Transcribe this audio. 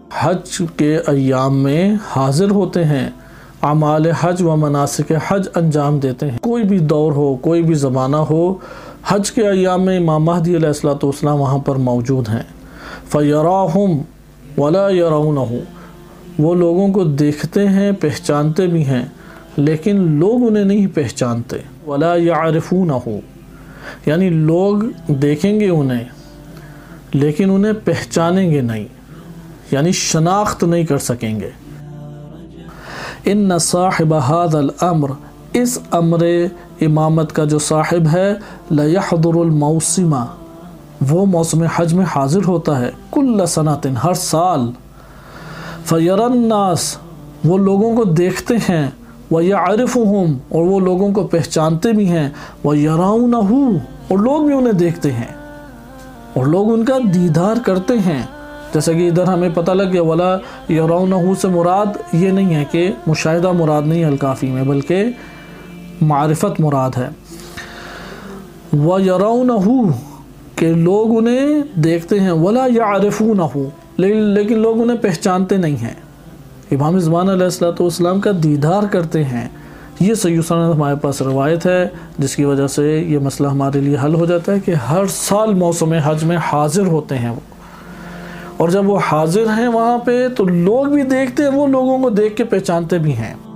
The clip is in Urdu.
حج کے ایام میں حاضر ہوتے ہیں، اعمال حج و مناسک حج انجام دیتے ہیں۔ کوئی بھی دور ہو، کوئی بھی زمانہ ہو، حج کے ایام میں امام مہدی علیہ الصلوۃ والسلام وہاں پر موجود ہیں۔ فَيَرَاهُمْ وَلَا يَرَوْنَهُ، وہ لوگوں کو دیکھتے ہیں، پہچانتے بھی ہیں، لیکن لوگ انہیں نہیں پہچانتے۔ وَلَا يَعْرِفُونَهُ، یعنی لوگ دیکھیں گے انہیں لیکن انہیں پہچانیں گے نہیں، یعنی شناخت نہیں کر سکیں گے۔ ان صاحب هذا الامر، اس امر امامت کا جو صاحب ہے، لَيَحْضُرُ الْمَوْسِمَ، وہ موسم حج میں حاضر ہوتا ہے، کل سنۃ، ہر سال۔ فَيَرَى النَّاسَ، وہ لوگوں کو دیکھتے ہیں، وَيَعْرِفُهُمْ، اور وہ لوگوں کو پہچانتے بھی ہیں، وَيَرَوْنَهُ، اور لوگ بھی انہیں دیکھتے ہیں اور لوگ ان کا دیدار کرتے ہیں۔ جیسا کہ ادھر ہمیں پتہ لگ گیا وَلَا يَرَوْنَهُ سے مراد یہ نہیں ہے کہ مشاہدہ مراد نہیں ہے الکافی میں، بلکہ معرفت مراد ہے۔ وَيَرَوْنَهُ، کہ لوگ انہیں دیکھتے ہیں، وَلَا يَعْرِفُونَهُ، لیکن لوگ انہیں پہچانتے نہیں ہیں۔ امام زمان علیہ الصلوۃ والسلام کا دیدار کرتے ہیں۔ یہ صحیح سند ہمارے پاس روایت ہے، جس کی وجہ سے یہ مسئلہ ہمارے لیے حل ہو جاتا ہے کہ ہر سال موسم حج میں حاضر ہوتے ہیں وہ، اور جب وہ حاضر ہیں وہاں پہ تو لوگ بھی دیکھتے ہیں، وہ لوگوں کو دیکھ کے پہچانتے بھی ہیں۔